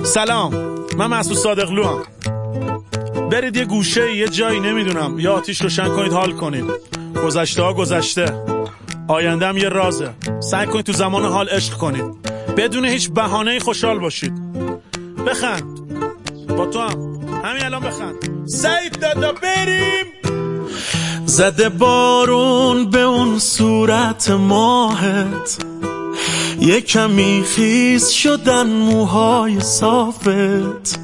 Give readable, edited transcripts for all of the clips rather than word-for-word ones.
سلام، من مسعود صادقلوام. برید یه گوشه یه جایی نمیدونم یا آتیش روشن کنید، حال کنید. گذشته ها گذشته، آینده هم یه رازه. سعی کنید تو زمان حال عشق کنید، بدون هیچ بهانه‌ای خوشحال باشید. بخند، با تو هم همین الان بخند. سعید دادا بریم. زده بارون به اون صورت ماهت، یه کمی خیس شدن موهای صافت.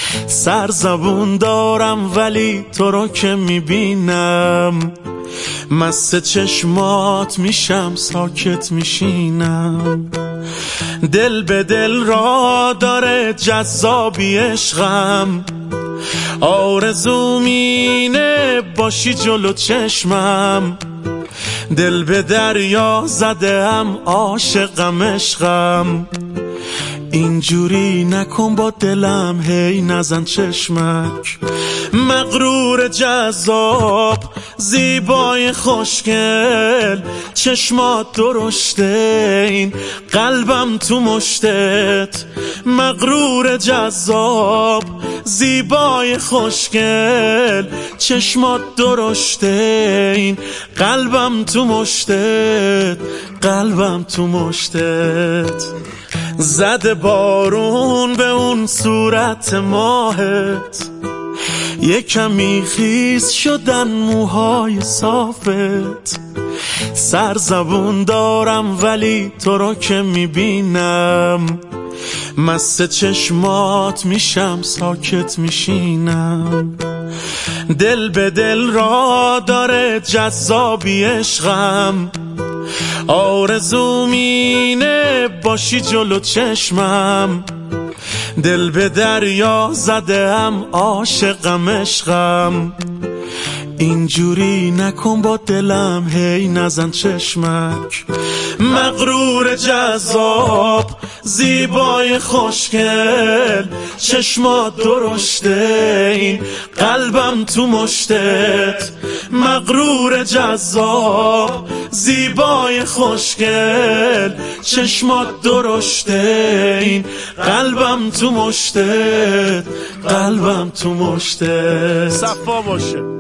سرزبون دارم ولی تو رو که میبینم، مست چشمات میشم، ساکت میشینم. دل به دل را داره جذابی عشقم، آرزوم اینه باشی جلو چشمم. دل به دریا زدم، عاشقم عشقم. اینجوری نکن با دلم، هی نزن چشمک. مغرور جذاب، زیبای خوشگل، چشمات درشته، این قلبم تو مشتت. مغرور جذاب، زیبای خوشگل، چشمات درشته، این قلبم تو مشتت، قلبم تو مشتت. زده بارون به اون صورت ماهت، یه کمی خیس شدن موهای صافت. سرزبون دارم ولی تو رو که میبینم، مست چشمات میشم، ساکت میشینم. دل به دل را داره جذابی عشقم، آرزوم اینه باشی جلو چشمم. دل به دریا زدم، عاشقم عشقم. اینجوری نکن با دلم، هی نزن چشمک. مغرور جذاب، زیبای خوشگل، چشمات درشته، این قلبم تو مشتت. مغرور جذاب، زیبای خوشگل، چشمات درشته، این قلبم تو مشتت، قلبم تو مشتت. صفا باشه.